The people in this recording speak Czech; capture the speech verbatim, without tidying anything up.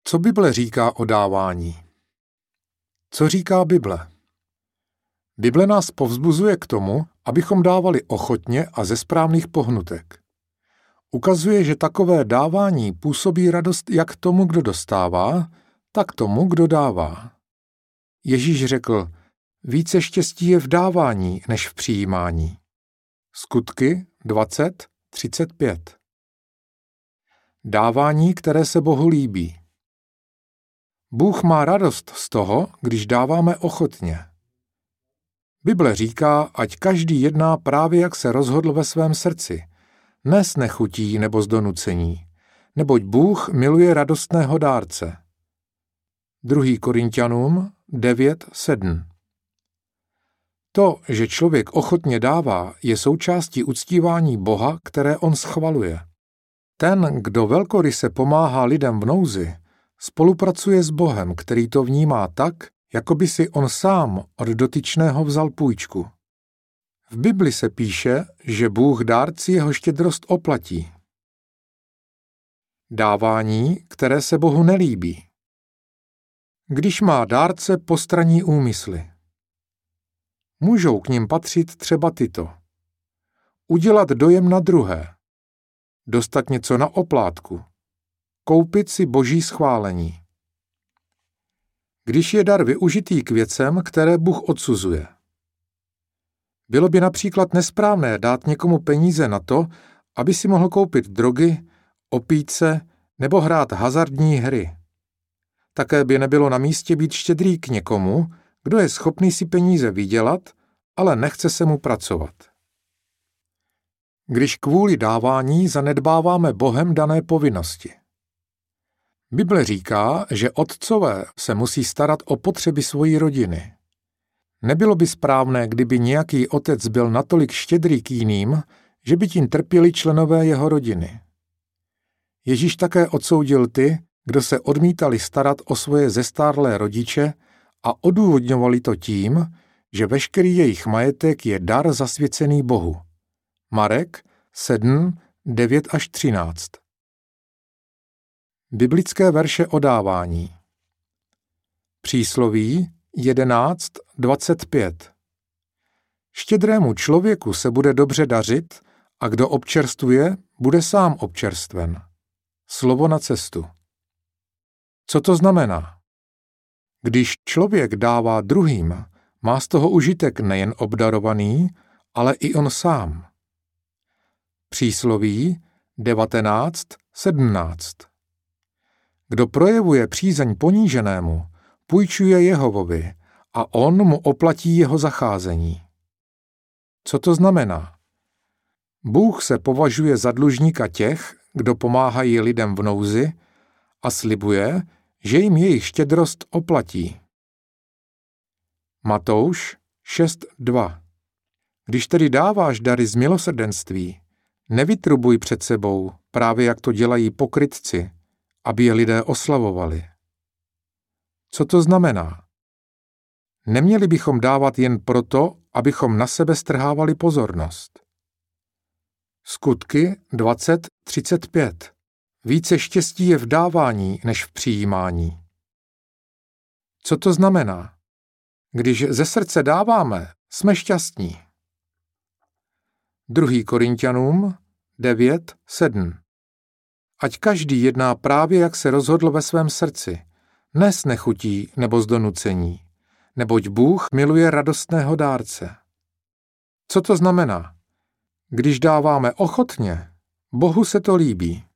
Co Bible říká o dávání? Co říká Bible? Bible nás povzbuzuje k tomu, abychom dávali ochotně a ze správných pohnutek. Ukazuje, že takové dávání působí radost jak tomu, kdo dostává, tak tomu, kdo dává. Ježíš řekl, více štěstí je v dávání, než v přijímání. Skutky dvacet třicet pět. Dávání, které se Bohu líbí. Bůh má radost z toho, když dáváme ochotně. Bible říká, ať každý jedná právě, jak se rozhodl ve svém srdci, ne z nechutí nebo z donucení, neboť Bůh miluje radostného dárce. druhý Korinťanům devět sedm. To, že člověk ochotně dává, je součástí uctívání Boha, které on schvaluje. Ten, kdo velkoryse pomáhá lidem v nouzi, spolupracuje s Bohem, který to vnímá tak, jako by si on sám od dotyčného vzal půjčku. V Bibli se píše, že Bůh dárci jeho štědrost oplatí. Dávání, které se Bohu nelíbí. Když má dárce postranní úmysly. Můžou k nim patřit třeba tyto. Udělat dojem na druhé. Dostat něco na oplátku. Koupit si boží schválení. Když je dar využitý k věcem, které Bůh odsuzuje. Bylo by například nesprávné dát někomu peníze na to, aby si mohl koupit drogy, opít se nebo hrát hazardní hry. Také by nebylo na místě být štědrý k někomu, kdo je schopný si peníze vydělat, ale nechce se mu pracovat. Když kvůli dávání zanedbáváme Bohem dané povinnosti. Bible říká, že otcové se musí starat o potřeby svojí rodiny. Nebylo by správné, kdyby nějaký otec byl natolik štědrý k jiným, že by tím trpěli členové jeho rodiny. Ježíš také odsoudil ty, kdo se odmítali starat o svoje zestárlé rodiče a odůvodňovali to tím, že veškerý jejich majetek je dar zasvěcený Bohu. Marek sedm devět až třináct. Biblické verše o dávání. Přísloví jedenáct dvacet pět. Štědrému člověku se bude dobře dařit a kdo občerstvuje, bude sám občerstven. Slovo na cestu. Co to znamená? Když člověk dává druhým, má z toho užitek nejen obdarovaný, ale i on sám. Přísloví devatenáct sedmnáct. Kdo projevuje přízeň poníženému, půjčuje Jehovovi a on mu oplatí jeho zacházení. Co to znamená? Bůh se považuje za dlužníka těch, kdo pomáhají lidem v nouzi a slibuje, že jim jejich štědrost oplatí. Matouš šest dva. Když tedy dáváš dary z milosrdenství, nevytrubuj před sebou, právě jak to dělají pokrytci, aby je lidé oslavovali. Co to znamená? Neměli bychom dávat jen proto, abychom na sebe strhávali pozornost. Skutky dvacet třicet pět. Více štěstí je v dávání, než v přijímání. Co to znamená? Když ze srdce dáváme, jsme šťastní. druhý Korinťanům devět sedm. Ať každý jedná právě, jak se rozhodl ve svém srdci, ne z nechutí nebo z donucení, neboť Bůh miluje radostného dárce. Co to znamená? Když dáváme ochotně, Bohu se to líbí.